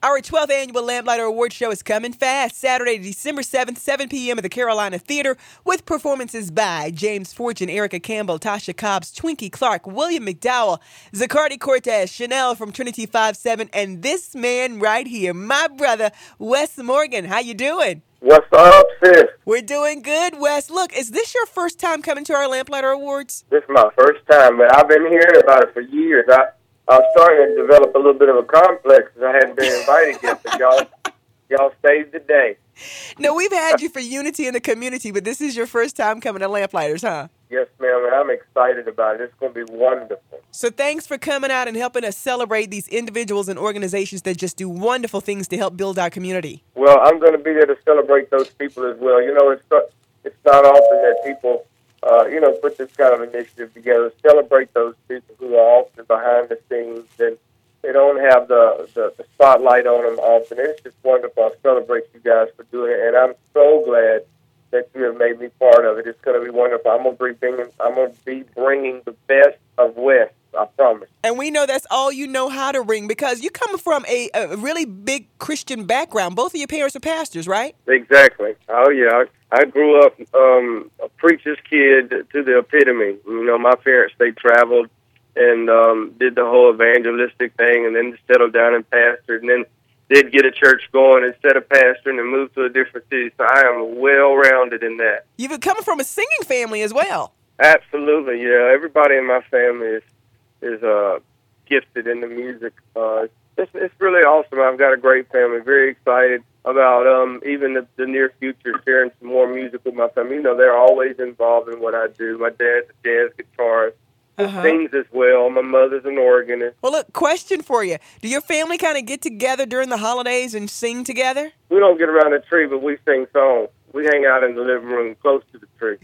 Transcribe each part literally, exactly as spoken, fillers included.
Our twelfth Annual Lamplighter Award Show is coming fast. Saturday, December seventh, seven p.m. at the Carolina Theater with performances by James Fortune, Erica Campbell, Tasha Cobbs, Twinkie Clark, William McDowell, Zacardi Cortez, Chanel from Trinity five seven, and this man right here, my brother, Wes Morgan. How you doing? What's up, sis? We're doing good, Wes. Look, is this your first time coming to our Lamplighter Awards? This is my first time, but I've been hearing about it for years. I I was starting to develop a little bit of a complex because I hadn't been invited yet, but y'all, y'all saved the day. No, we've had you for unity in the community, but this is your first time coming to Lamplighters, huh? Yes, ma'am, and I'm excited about it. It's going to be wonderful. So thanks for coming out and helping us celebrate these individuals and organizations that just do wonderful things to help build our community. Well, I'm going to be there to celebrate those people as well. You know, it's it's not often that people, uh, you know, put this kind of initiative together, celebrate those people who are often behind the scenes and they don't have the, the, the spotlight on them often. It's just wonderful. I celebrate you guys for doing it, and I'm so glad that you have made me part of it. It's going to be wonderful. I'm going to be bringing, I'm going to be bringing the best of West, I promise. And we know that's all you know how to bring because you come from a, a really big Christian background. Both of your parents are pastors, right? Exactly. Oh, yeah. I, I grew up um, a preacher's kid to the epitome. You know, my parents, they traveled and um, did the whole evangelistic thing and then settled down and pastored and then did get a church going instead of pastoring and moved to a different city. So I am well-rounded in that. You've been coming from a singing family as well. Absolutely, yeah. Everybody in my family is is uh, gifted in the music. Uh, it's, it's really awesome. I've got a great family. Very excited about um, even the, the near future, sharing some more music with my family. You know, they're always involved in what I do. My dad's a jazz guitarist. Uh-huh. Sings as well. My mother's an organist. Well, look, question for you. Do your family kind of get together during the holidays and sing together? We don't get around the tree, but we sing songs. We hang out in the living room close to the tree.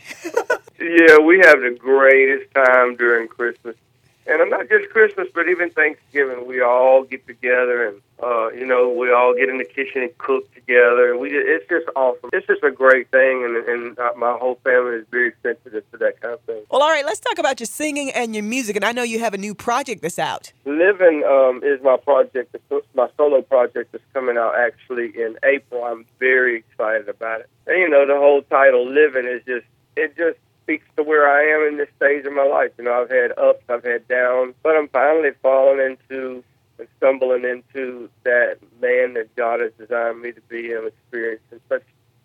Yeah, we have the greatest time during Christmas. And not just Christmas, but even Thanksgiving. We all get together and, uh, you know, we all get in the kitchen and cook together. We It's just awesome. It's just a great thing, and, and uh, my whole family is very sensitive to that kind of thing. Well, all right, let's talk about your singing and your music. And I know you have a new project that's out. Living um, is my project, my solo project that's coming out actually in April. I'm very excited about it. And, you know, the whole title, Living, is just, it just, speaks to where I am in this stage of my life. You know, I've had ups, I've had downs, but I'm finally falling into and stumbling into that man that God has designed me to be and experiencing such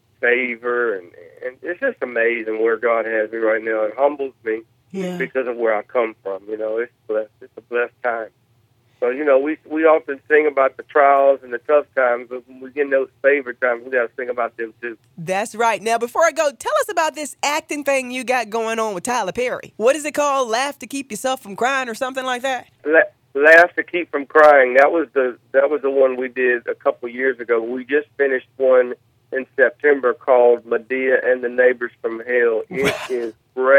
favor. And, and it's just amazing where God has me right now. It humbles me yeah. because of where I come from. You know, it's blessed. It's a blessed time. So, you know, we we often sing about the trials and the tough times, but when we get in those favorite times, we got to sing about them, too. That's right. Now, before I go, tell us about this acting thing you got going on with Tyler Perry. What is it called? Laugh to Keep Yourself from Crying or something like that? La- Laugh to Keep from Crying. That was the that was the one we did a couple years ago. We just finished one in September called Medea and the Neighbors from Hell. It is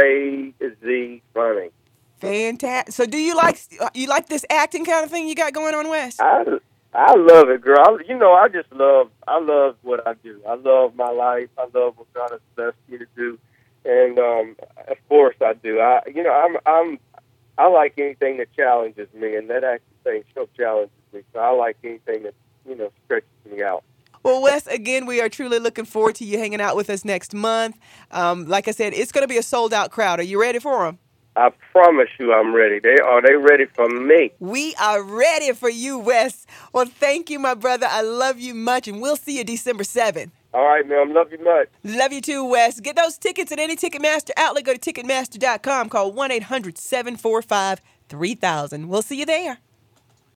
crazy funny. Fantastic. So, do you like you like this acting kind of thing you got going on, Wes? I, I love it, girl. I, you know, I just love I love what I do. I love my life. I love what God has blessed me to do, and um, of course, I do. I, you know, I'm I'm I like anything that challenges me, and that acting thing so challenges me. So I like anything that you know stretches me out. Well, Wes, again, we are truly looking forward to you hanging out with us next month. Um, like I said, it's going to be a sold-out crowd. Are you ready for them? I promise you I'm ready. They Are they ready for me? We are ready for you, Wes. Well, thank you, my brother. I love you much, and we'll see you December seventh. All right, ma'am. Love you much. Love you too, Wes. Get those tickets at any Ticketmaster outlet. Go to Ticketmaster dot com. Call one eight hundred seven four five three thousand. We'll see you there.